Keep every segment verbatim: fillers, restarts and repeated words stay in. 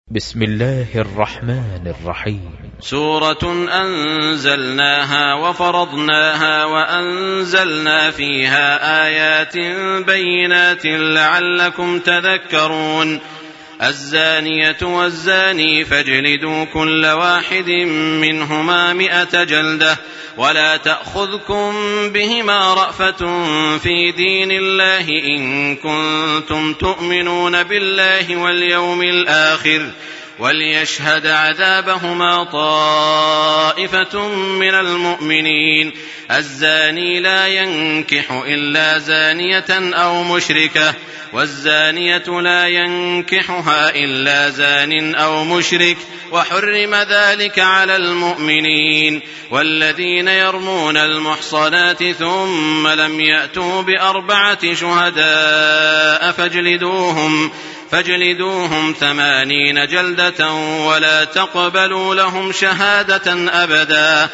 بسم الله الرحمن الرحيم. سورة أنزلناها وفرضناها وأنزلنا فيها آيات بينات لعلكم تذكرون. الزانية والزاني فاجلدوا كل واحد منهما مئة جلدة ولا تأخذكم بهما رأفة في دين الله إن كنتم تؤمنون بالله واليوم الآخر وليشهد عذابهما طائفة من المؤمنين. الزاني لا ينكح إلا زانية أو مشركة والزانية لا ينكحها إلا زان أو مشرك وحرم ذلك على المؤمنين. والذين يرمون المحصنات ثم لم يأتوا بأربعة شهداء فاجلدوهم فاجلدوهم ثمانين جلدة ولا تقبلوا لهم شهادة أبدا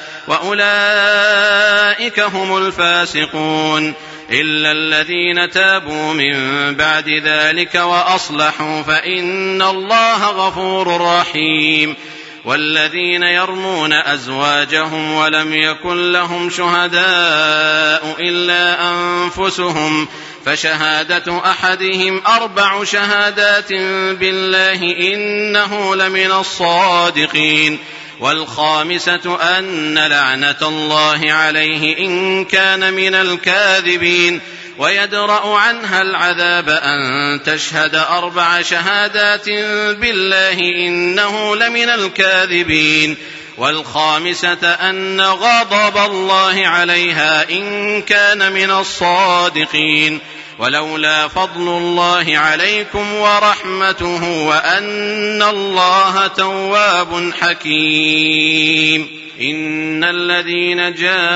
وأولئك هم الفاسقون إلا الذين تابوا من بعد ذلك وأصلحوا فإن الله غفور رحيم. والذين يرمون أزواجهم ولم يكن لهم شهداء إلا أنفسهم فشهادة أحدهم أربع شهادات بالله إنه لمن الصادقين. والخامسة أن لعنة الله عليه إن كان من الكاذبين. ويدرأ عنها العذاب أن تشهد أربع شهادات بالله إنه لمن الكاذبين. والخامسة أن غضب الله عليها إن كان من الصادقين. ولولا فضل الله عليكم ورحمته وأن الله تواب حكيم. إن الذين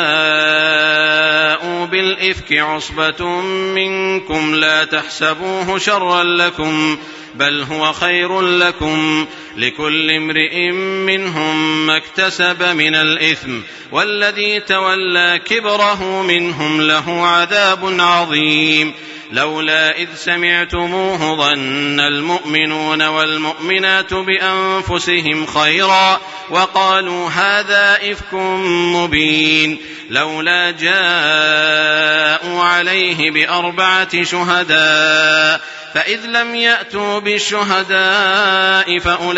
جاءوا بالإفك عصبة منكم لا تحسبوه شرا لكم بل هو خير لكم لكل امرئ منهم ما اكتسب من الإثم والذي تولى كبره منهم له عذاب عظيم. لولا إذ سمعتموه ظن المؤمنون والمؤمنات بأنفسهم خيرا وقالوا هذا إفك مبين. لولا جاءوا عليه بأربعة شهداء فإذ لم يأتوا بالشهداء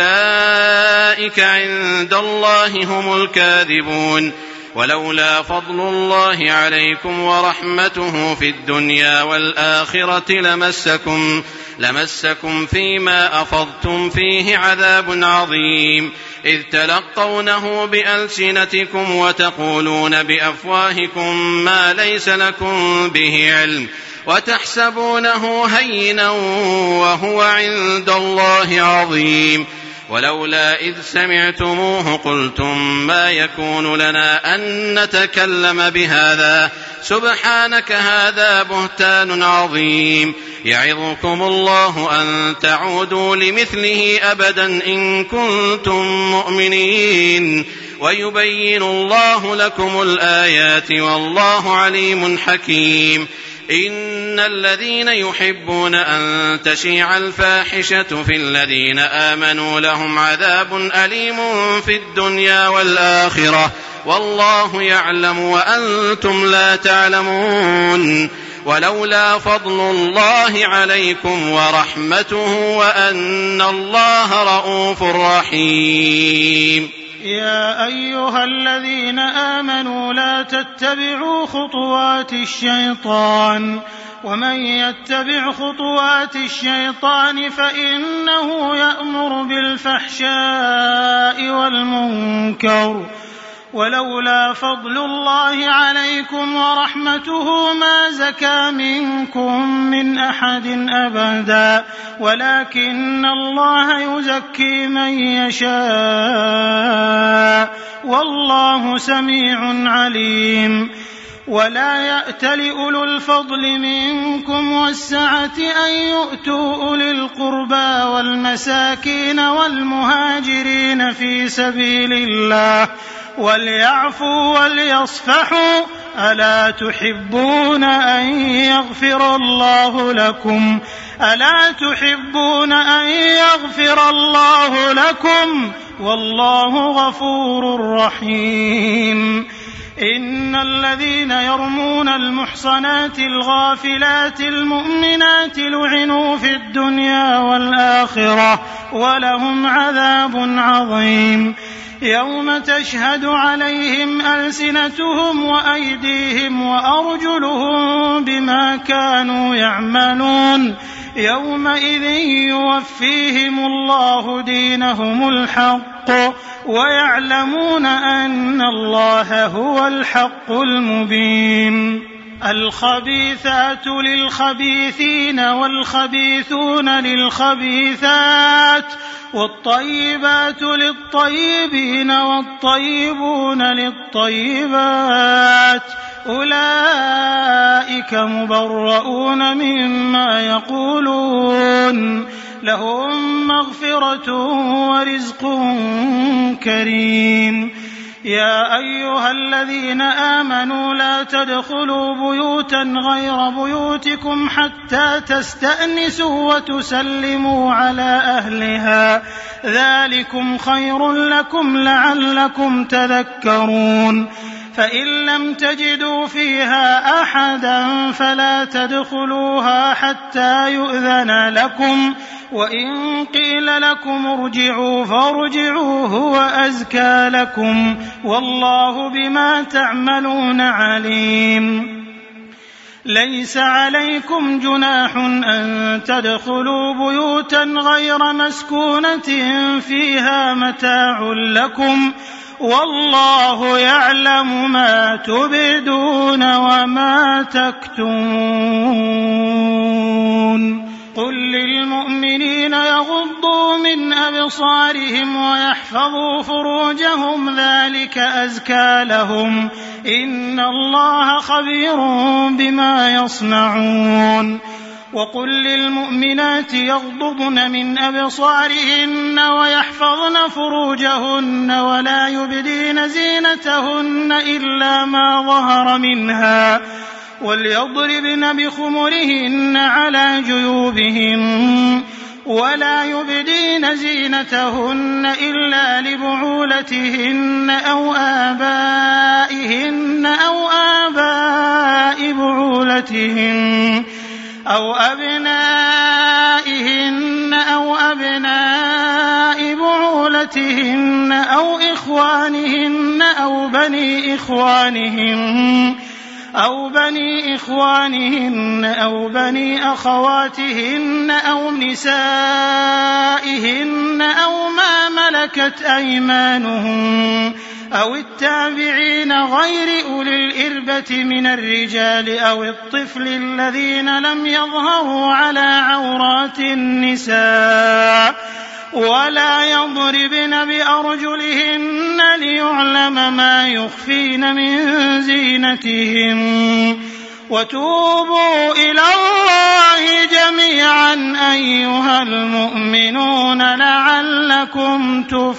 فأولئك عند الله هم الكاذبون. ولولا فضل الله عليكم ورحمته في الدنيا والآخرة لمسكم, لمسكم فيما أفضتم فيه عذاب عظيم إذ تلقونه بألسنتكم وتقولون بأفواهكم ما ليس لكم به علم وتحسبونه هينا وهو عند الله عظيم. ولولا إذ سمعتموه قلتم ما يكون لنا أن نتكلم بهذا سبحانك هذا بهتان عظيم. يعظكم الله أن تعودوا لمثله أبدا إن كنتم مؤمنين ويبين الله لكم الآيات والله عليم حكيم. إن الذين يحبون أن تشيع الفاحشة في الذين آمنوا لهم عذاب أليم في الدنيا والآخرة والله يعلم وأنتم لا تعلمون. ولولا فضل الله عليكم ورحمته وأن الله رؤوف رحيم. يا أيها الذين آمنوا لا تتبعوا خطوات الشيطان ومن يتبع خطوات الشيطان فإنه يأمر بالفحشاء والمنكر. ولولا فضل الله عليكم ورحمته ما زكى منكم من أحد أبدا ولكن الله يزكي من يشاء والله سميع عليم. ولا يأتل أولو الفضل منكم والسعة أن يؤتوا أولي القربى والمساكين والمهاجرين في سبيل الله وليعفوا وليصفحوا ألا تحبون أن يغفر الله لكم ألا تحبون أن يغفر الله لكم والله غفور رحيم. إن الذين يرمون المحصنات الغافلات المؤمنات لعنوا في الدنيا والآخرة ولهم عذاب عظيم. يوم تشهد عليهم ألسنتهم وأيديهم وأرجلهم بما كانوا يعملون يومئذ يوفيهم الله دينهم الحق ويعلمون أن الله هو الحق المبين. الخبيثات للخبيثين والخبيثون للخبيثات والطيبات للطيبين والطيبون للطيبات أولئك مبرؤون مما يقولون لهم مغفرة ورزق كريم. يا أيها الذين آمنوا لا تدخلوا بيوتا غير بيوتكم حتى تستأنسوا وتسلموا على أهلها ذلكم خير لكم لعلكم تذكرون. فإن لم تجدوا فيها أحدا فلا تدخلوها حتى يؤذن لكم وإن قيل لكم ارجعوا فارجعوا هو أزكى لكم والله بما تعملون عليم. ليس عليكم جناح أن تدخلوا بيوتا غير مسكونة فيها متاع لكم والله يعلم ما تبدون وما تكتمون. قل للمؤمنين يغضوا من أبصارهم ويحفظوا فروجهم ذلك أزكى لهم إن الله خبير بما يصنعون. وقل للمؤمنات يغضضن من أبصارهن ويحفظن فروجهن ولا يبدين زينتهن إلا ما ظهر منها وليضربن بخمرهن على جيوبهن ولا يبدين زينتهن إلا لبعولتهن أو آبائهن أو آباء بعولتهن أو أبنائهن أو أبناء بعولتهن أو إخوانهن أو بني إخوانهن أو بني إخوانهن أو بني أخواتهن أو نسائهن أو ما ملكت أيمانهن أو التابعين غير أولي الإربة من الرجال أو الطفل الذين لم يظهروا على عورات النساء ولا يضربن بأرجلهن ليعلم ما يخفين من زينتهم وتوبوا إلى الله جميعا أيها المؤمنون لعلكم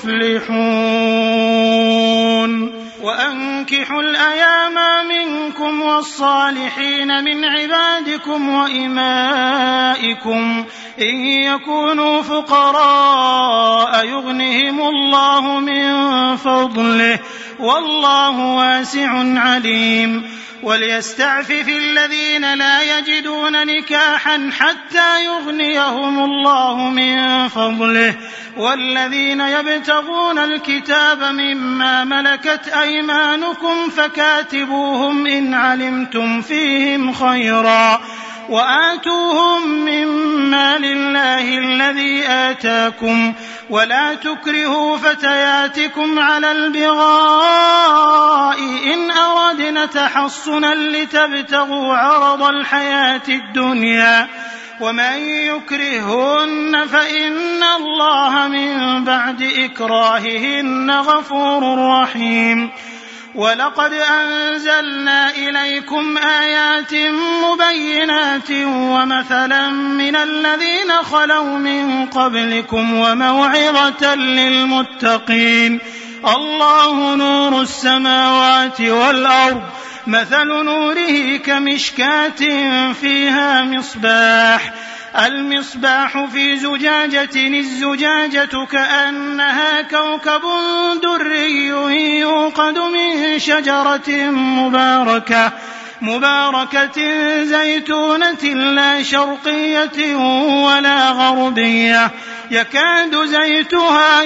تفلحون. وأنكحوا الأيام منكم والصالحين من عبادكم وإمائكم إن يكونوا فقراء يغنهم الله من فضله والله واسع عليم. وليستعفف الذين لا يجدون نكاحا حتى يغنيهم الله من فضله والذين يبتغون الكتاب مما ملكت أيمانكم فكاتبوهم إن علمتم فيهم خيرا وآتوهم مما لله الذي آتاكم ولا تكرهوا فتياتكم على البغاء إن أردنا تحصنا لتبتغوا عرض الحياة الدنيا ومن يكرهن فإن الله من بعد إكراههن غفور رحيم. ولقد أنزلنا إليكم آيات مبينات ومثلا من الذين خلوا من قبلكم وموعظة للمتقين. الله نور السماوات والأرض مثل نوره كمشكاة فيها مصباح المصباح في زجاجة الزجاجة كأنها كوكب دري يوقد من شجرة مباركة مباركة زيتونة لا شرقية ولا غربية يكاد زيتها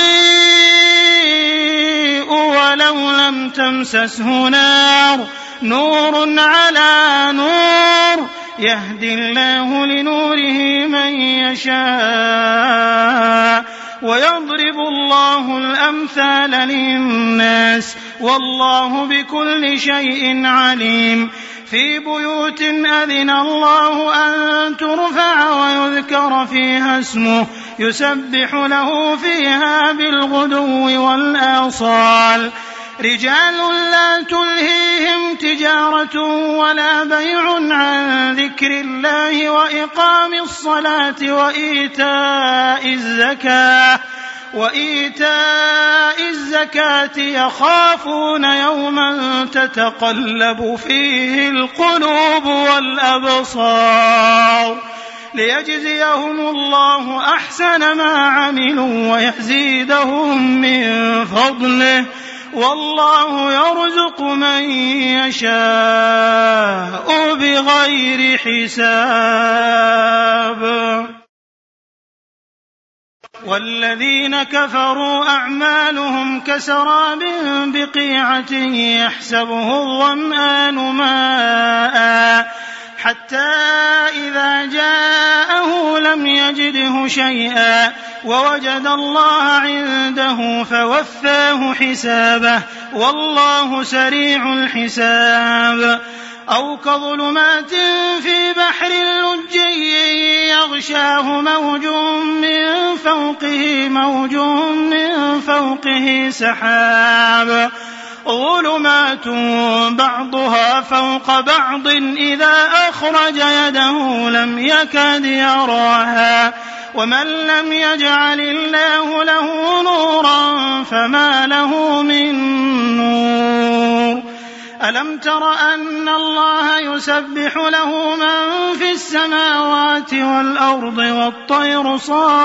يضيء ولو لم تمسسه نار نور على نور يهدي الله لنوره من يشاء ويضرب الله الأمثال للناس والله بكل شيء عليم في بيوت أذن الله أن ترفع ويذكر فيها اسمه يسبح له فيها بالغدو والآصال رجال لا تلهيهم تجارة ولا بيع عن ذكر الله وإقام الصلاة وإيتاء الزكاة وإيتاء الزكاة يخافون يوما تتقلب فيه القلوب والأبصار ليجزيهم الله أحسن ما عملوا ويزيدهم من فضله والله يرزق من يشاء بغير حساب والذين كفروا أعمالهم كسراب بقيعة يحسبه الظمآن ماء حتى إذا جاءه لم يجده شيئا ووجد الله عنده فوفاه حسابه والله سريع الحساب أو كظلمات في بحر لجي يغشاه موج من فوقه موج من فوقه سحاب ظلمات بعضها فوق بعض إذا أخرج يده لم يكد يراها ومن لم يجعل الله له نورا فما له من نور ألم تر أن الله يسبح له من في السماوات والأرض والطير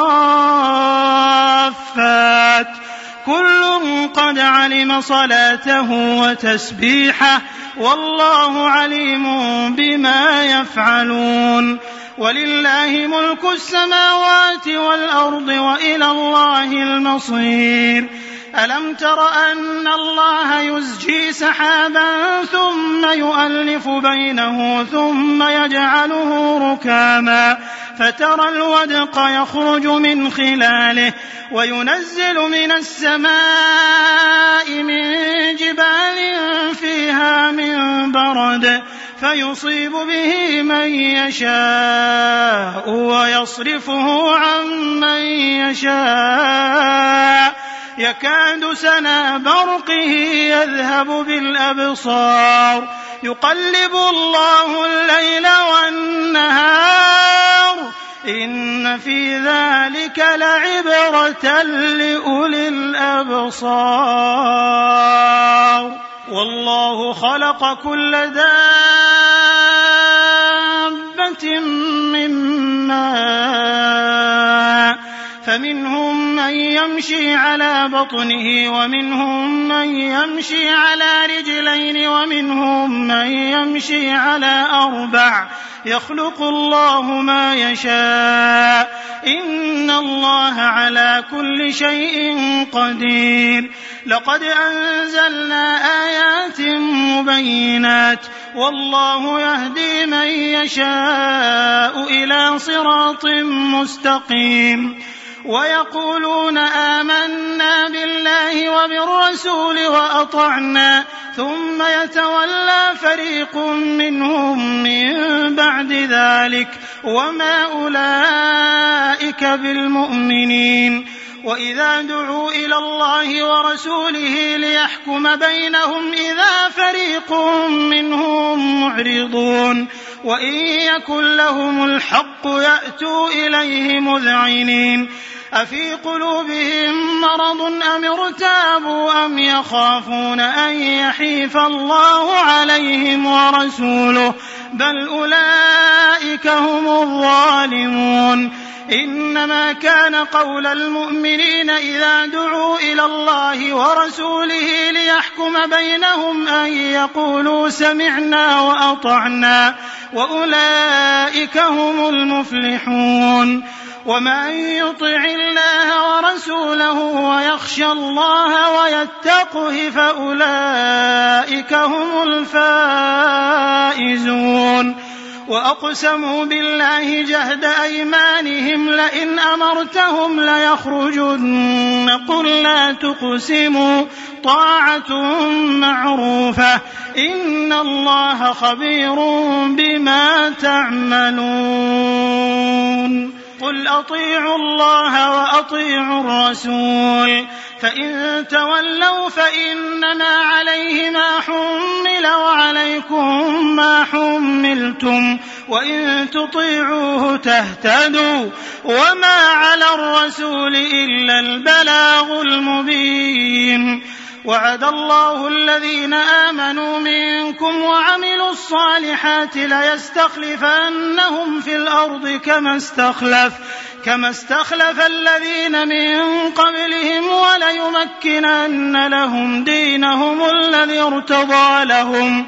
صافات كل قد علم صلاته وتسبيحه والله عليم بما يفعلون ولله ملك السماوات والأرض وإلى الله المصير ألم تر أن الله يزجي سحابا ثم يؤلف بينه ثم يجعله ركاما فترى الودق يخرج من خلاله وينزل من السماء من جبال فيها من برد فيصيب به من يشاء ويصرفه عن من يشاء يكاد سنا برقه يذهب بالأبصار يقلب الله الليل والنهار إن في ذلك لعبرة لأولي الأبصار والله خلق كل دابة من ماء فمنهم من يمشي على بطنه ومنهم من يمشي على رجلين ومنهم من يمشي على أربع يخلق الله ما يشاء إن الله على كل شيء قدير لقد أنزلنا آيات مبينات والله يهدي من يشاء إلى صراط مستقيم ويقولون آمنا بالله وبالرسول وأطعنا ثم يتولى فريق منهم من بعد ذلك وما أولئك بالمؤمنين وإذا دعوا إلى الله ورسوله ليحكم بينهم إذا فريق منهم معرضون وإن يكن لهم الحق يأتوا إليه مذعنين أفي قلوبهم مرض أم ارتابوا أم يخافون أن يحيف الله عليهم ورسوله بل أولئك هم الظالمون إنما كان قول المؤمنين إذا دعوا إلى الله ورسوله ليحكم بينهم أن يقولوا سمعنا وأطعنا وأولئك هم المفلحون ومن يطع الله ورسوله ويخشى الله ويتقه فأولئك هم الفائزون وأقسموا بالله جهد أيمانهم لئن أمرتهم ليخرجن قل لا تقسموا طاعة معروفة إن الله خبير بما تعملون قل أطيعوا الله وأطيعوا الرسول فإن تولوا فإنما عليه ما حمل وعليكم ما حملتم وإن تطيعوه تهتدوا وما على الرسول إلا البلاغ المبين وعد الله الذين آمنوا منكم وعملوا الصالحات ليستخلفنهم في الأرض كما استخلف كما استخلف الذين من قبلهم وليمكنن لهم دينهم الذي ارتضى لهم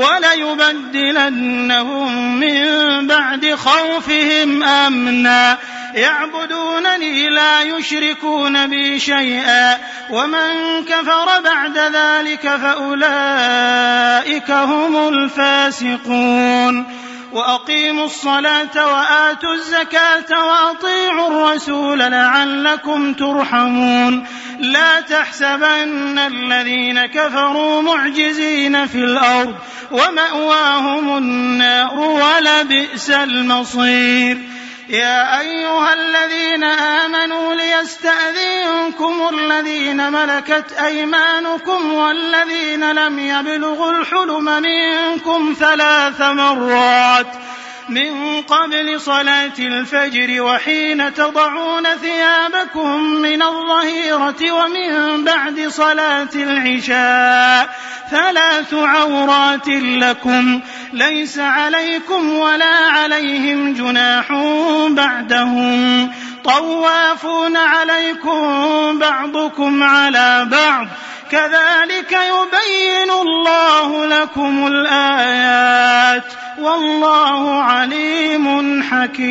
وليبدلنهم من بعد خوفهم أمنا يعبدونني لا يشركون بي شيئا ومن كفر بعد ذلك فأولئك هم الفاسقون وأقيموا الصلاة وآتوا الزكاة وأطيعوا الرسول لعلكم ترحمون لا تحسبن الذين كفروا معجزين في الأرض ومأواهم النار ولبئس المصير يا أيها الذين آمنوا ليستأذنكم الذين ملكت أيمانكم والذين لم يبلغوا الحلم منكم ثلاث مرات من قبل صلاة الفجر وحين تضعون ثيابكم من الظهيرة ومن بعد صلاة العشاء ثلاث عورات لكم ليس عليكم ولا عليهم جناح بعدهم طوافون عليكم بعضكم على بعض كذلك يبين الله لكم الآيات والله عليم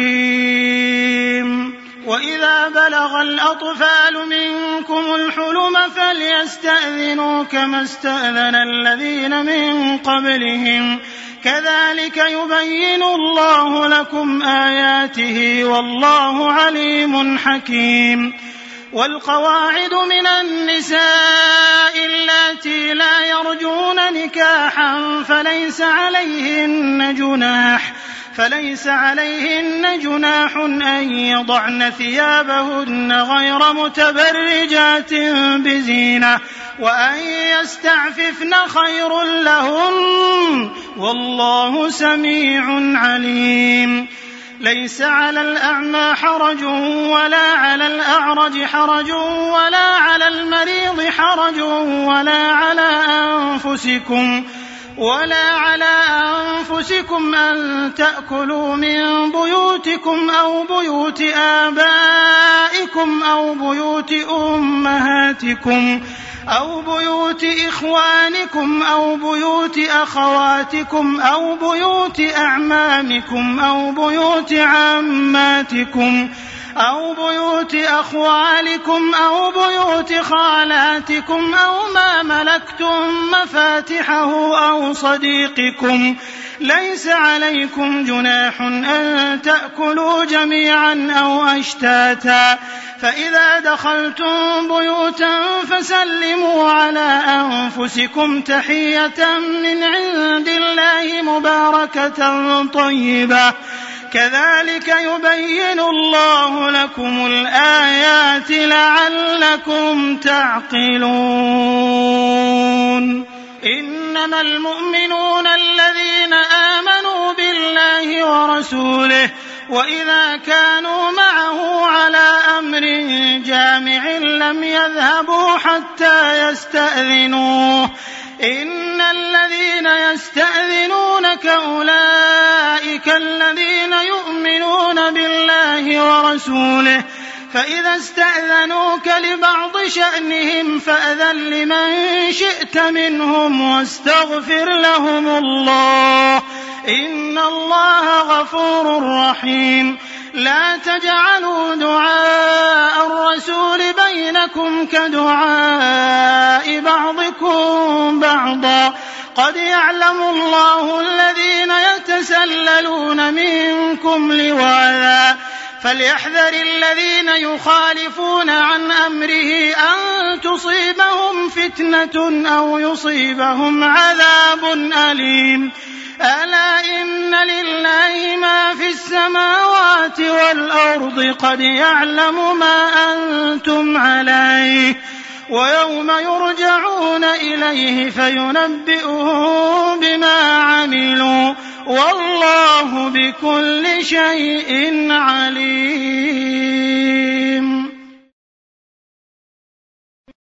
حكيم وإذا بلغ الأطفال منكم الحلم فليستأذنوا كما استأذن الذين من قبلهم كذلك يبين الله لكم آياته والله عليم حكيم والقواعد من النساء اللاتي لا يرجون نكاحا فليس عليهن جناح فليس عليهن جناح أن يضعن ثيابهن غير متبرجات بزينة وأن يستعففن خير لهن والله سميع عليم ليس على الأعمى حرج ولا على الأعرج حرج ولا على المريض حرج ولا على أنفسكم ولا على أنفسكم أن تأكلوا من بيوتكم أو بيوت آبائكم أو بيوت أمهاتكم أو بيوت إخوانكم أو بيوت أخواتكم أو بيوت أعمامكم أو بيوت عماتكم أو بيوت أخوالكم أو بيوت خالاتكم أو ما ملكتم مفاتحه أو صديقكم ليس عليكم جناح أن تأكلوا جميعا أو أشتاتا فإذا دخلتم بيوتا فسلموا على أنفسكم تحية من عند الله مباركة طيبة كذلك يبين الله لكم الآيات لعلكم تعقلون إنما المؤمنون الذين آمنوا بالله ورسوله وإذا كانوا معه على أمر جامع لم يذهبوا حتى يستأذنوه إن الذين يستأذنونك أولئك الذين يؤمنون بالله ورسوله فإذا استأذنوك لبعض شأنهم فأذن لمن شئت منهم واستغفر لهم الله إن الله غفور رحيم لا تجعلوا دعاء الرسول بينكم كدعاء بعضكم بعضا قد يعلم الله الذين يتسللون منكم لواذا فليحذر الذين يخالفون عن أمره أن تصيبهم فتنة أو يصيبهم عذاب أليم ألا إن لله ما في السماوات والأرض قد يعلم ما أنتم عليه ويوم يرجعون إليه فينبئهم بما عملوا والله بكل شيء عليم.